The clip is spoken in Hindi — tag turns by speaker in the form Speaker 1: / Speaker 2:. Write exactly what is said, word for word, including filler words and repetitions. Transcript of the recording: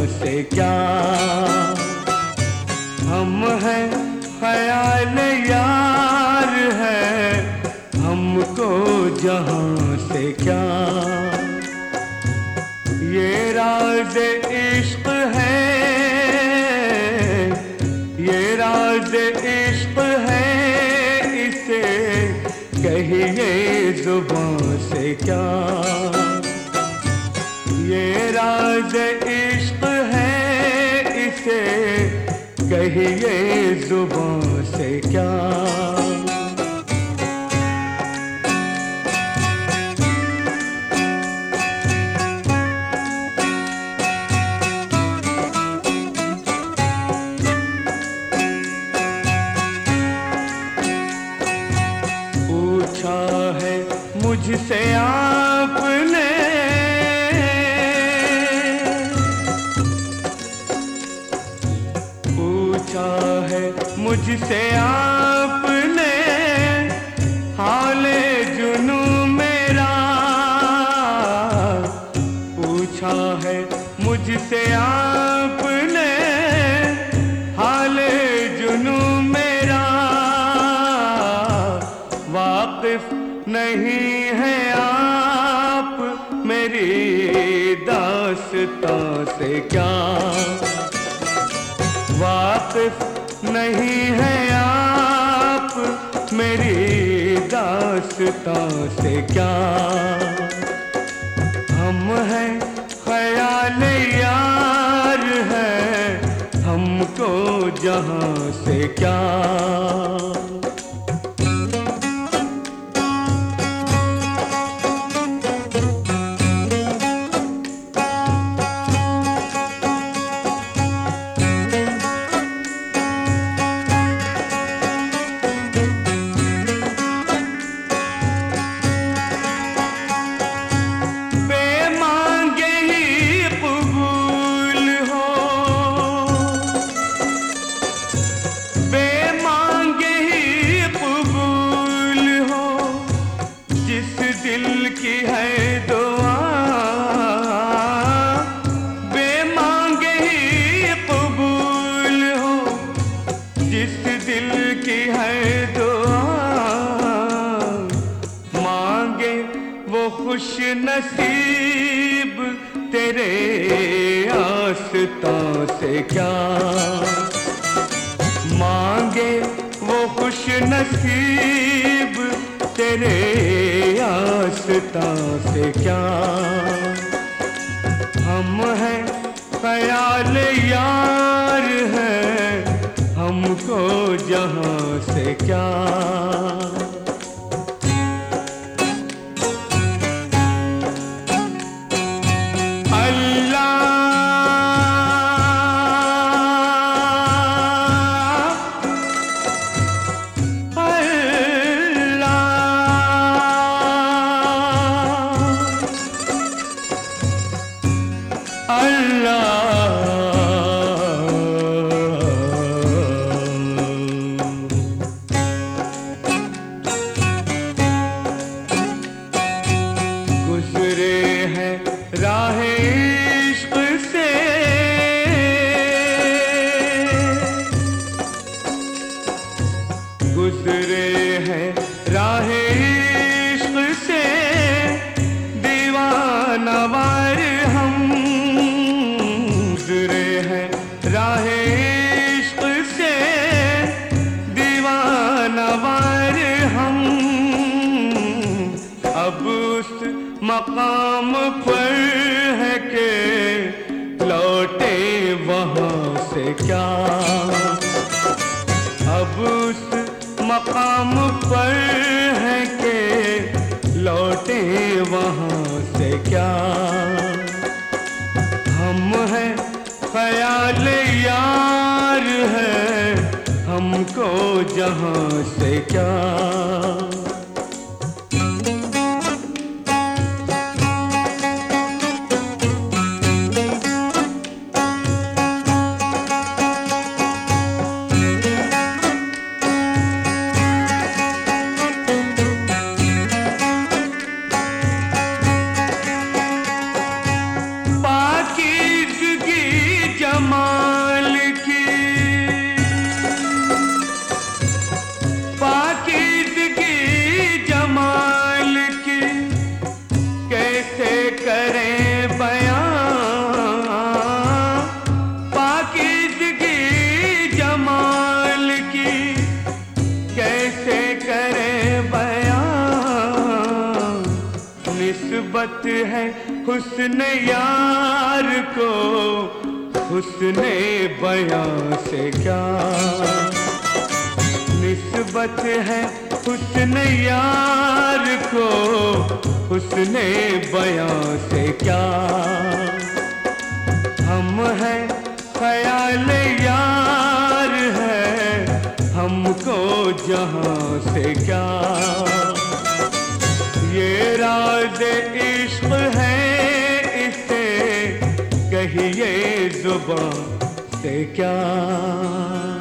Speaker 1: से क्या, हम हैं ख्याल यार है हमको जहां से क्या। ये राज इश्क है, ये राज इश्क है, इसे कहिए जुबां से क्या। ये राज इश्क है, इसे कहिए जुबां से क्या। पूछा है मुझसे आपने, पूछा है मुझसे आपने, हाले जुनू मेरा। पूछा है मुझसे आपने, हाले जुनू मेरा। वाकिफ नहीं है आप मेरी दास्तां से क्या, वाकिफ नहीं है आप मेरी दास्तां से क्या। हम हैं ख्याल यार है हमको जहां से क्या। दिल की है दुआ बेमांगे ही कबूल हो, जिस दिल की है दुआ मांगे वो खुश नसीब तेरे आस्तां से क्या। मांगे वो खुश नसीब तेरे आस्तां से क्या। हम हैं ख्याल यार है हमको जहां से क्या। गुज़रे हैं राह इश्क से, गुज़रे हैं राह इश्क से दीवाना वार हम। गुज़रे हैं राह इश्क से दीवाना वार हम। अब उस मकाम पर है के लौटे वहां से क्या। अब उस मकाम पर है के लौटे वहां से क्या। हम हैं ख्याल यार है हमको जहां से क्या। पाकीज़गी है हुस्न यार को, हुस्न बयां से क्या निस्बत है हुस्न यार को, हुस्न बयां से क्या। हम हैं ख्याल यार है हमको जहां से क्या। ये राज इश्क है इसे कहिए जुबां से क्या।